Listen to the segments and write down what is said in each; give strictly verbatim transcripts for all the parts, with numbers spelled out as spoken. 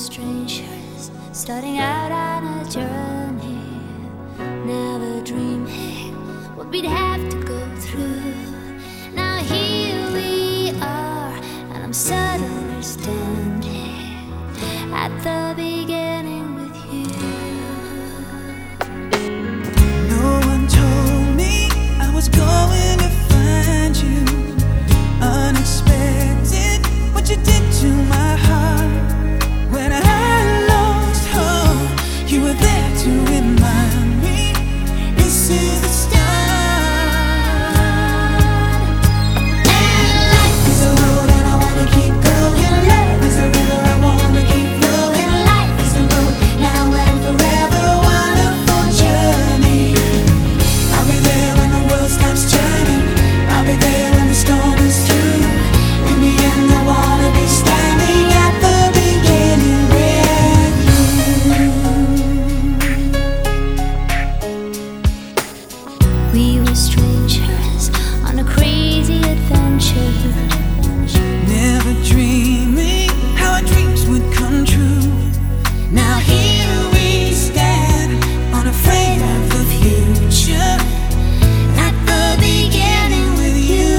strangers starting out on a journey, never dreaming what we'd have to go through. Now here we are, and I'm suddenly standing at the beginning with you. No one told me I was going to find you. Unexpected, what you did to my heart. When I lost hope, you were there to remind me this is the start. And life is a road and I wanna keep going. Life is a river I wanna keep flowing. Life is a road now and forever, wonderful journey. I'll be there when the world stops turning. I'll be there when the storm is through. In the end I wanna be standing at the beginning with you. We were strangers on a crazy adventure, Never dreaming how our dreams would come true. Now here we stand, unafraid of the future, at the beginning with you.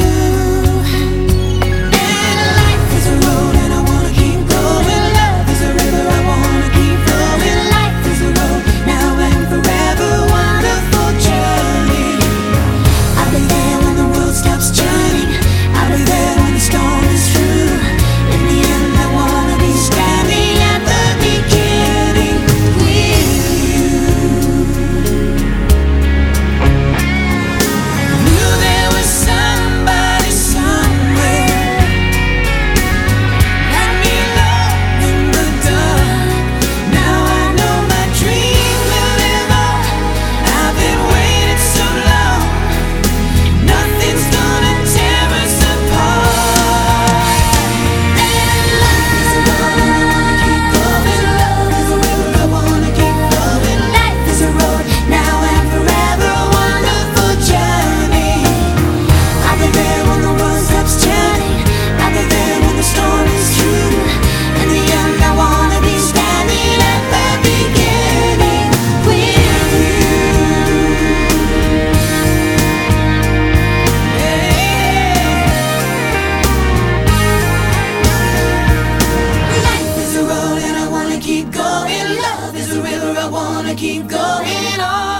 And life is a road and I wanna keep going. Love is a river I wanna keep flowing. Life is a road now and forever, wonderful journey. I'll be there when the world stops turning. I'll be there when the storm is through. In the end I wanna be standing at the beginning with you. Knew there was somebody somewhere. Let me love in the dark. Now I know my dream will live on. I've been waiting so long. Nothing's gonna tear us apart. And life is a road and I wanna keep going. Love is a river I wanna keep flowing. Life is a road now and forever, a wonderful journey. I'll be there when the world stops turning. I'll be there when the storm is through. In the end I wanna be standing at the beginning with Life is a road and I wanna keep going. Love is a river I wanna keep going on.